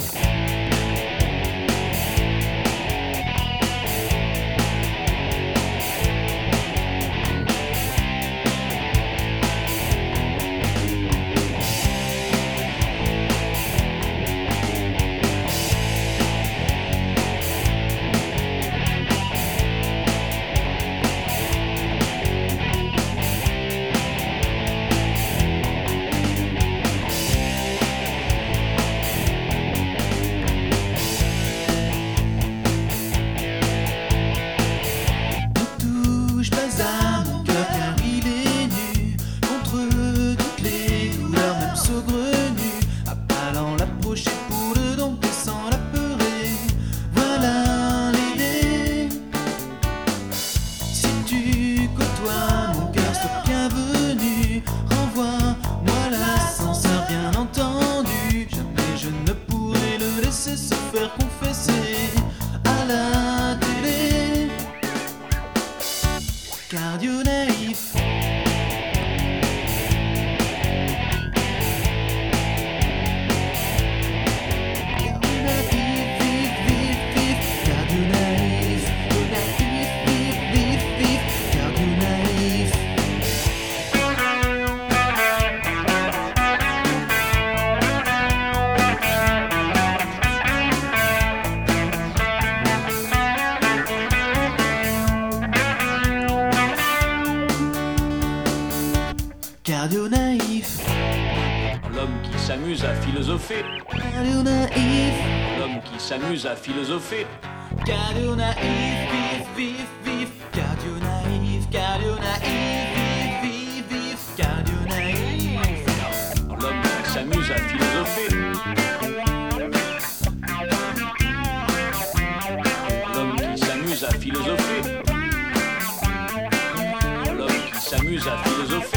Se faire confesser à la télé. Cardio naïf. Cardio naïf. L'homme qui s'amuse à philosopher. Cardio naïf. L'homme qui s'amuse à philosopher. Cardio naïf, vif, vif, vif. Cardio naïf, cardio naïf, vif, vif, vif. Cardio naïf. L'homme qui s'amuse à philosopher. L'homme qui s'amuse à philosopher. L'homme qui s'amuse à philosopher.